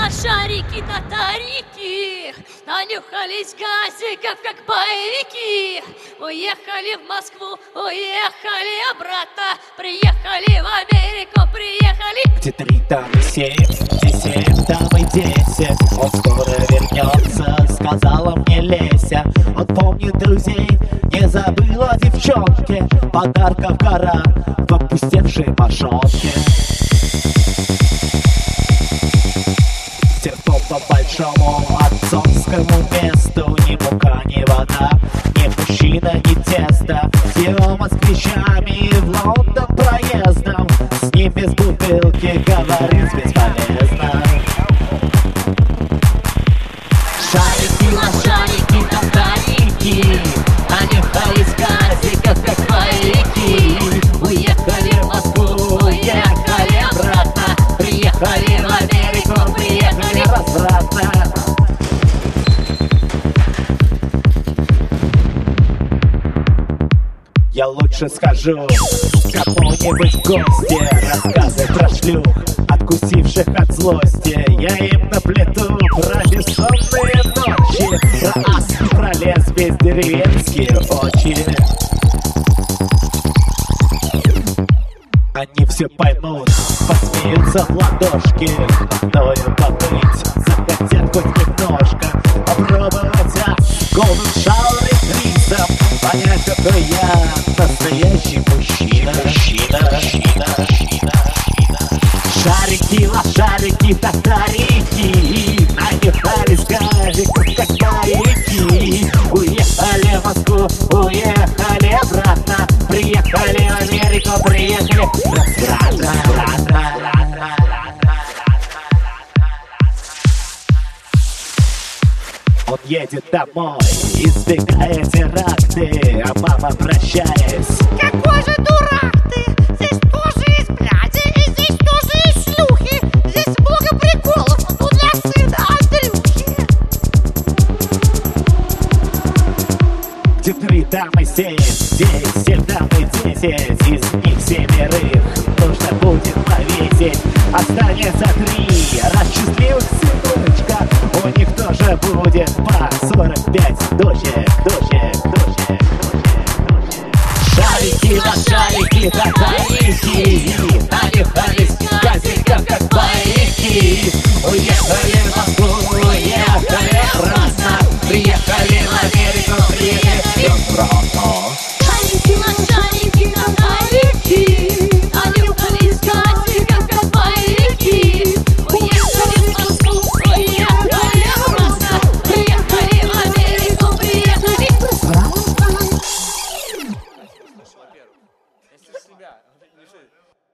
лошарики, татарики, нанюхались газиков, как боевики. Уехали в Москву, уехали обратно, приехали в Америку, приехали. Где 3, там и 7, где 7, там и 10. Он скоро вернется, сказала мне Леся. Он помнит друзей, не забыл о девчонке, подарков гора в опустевшей мошонке. Терпел по большому отцовскому месту, ни мука, ни вода, ни мужчина, ни тесто. С его москвичами в Лондон проездом, с ним без бутылки говорить бесполезно. Шарики, лошарики, татарики, нанюхались газиков, как боевики. Уехали в Москву, уехали обратно, приехали в Америку, приехали возвратно. Я лучше схожу кому-нибудь в гости, рассказы про шлюх, откусивших от злости. Я им наплету про бессонные ночи, про ас, про лесбий, деревенские очи. Они все поймут, посмеются в ладошки. Мною побыть захотят хоть немножко, попробовать голden шауэр с рисом, понять, какой я настоящий мужчина. Шарики, лошарики, татарики, нанюхались газиков, как моряки. Уехали в Москву, уехали обратно, приехали в Америку, приехали возвратно. Он едет домой, избегая теракты, а мама, прощаясь: какой же дурак ты! Здесь тоже есть бляди, и здесь тоже есть шлюхи. Здесь много приколов, но для сына Андрюхи. где 3, там и 7, здесь 7, там и 10. Из них 7 нужно будет повесить. Останется 3, расчислил сыночка. У них тоже будет по 45 дочек. Шарики, лошарики, татарики, нанюхались газиков, как боевики. Уехали в Москву, уехали обратно, приехали в Америку, приехали обратно. Шарики, лошарики, татарики, нанюхались газиков, как боевики. Уехали в Москву, уехали обратно, приехали в Америку, приехали возвратно. Если себя решить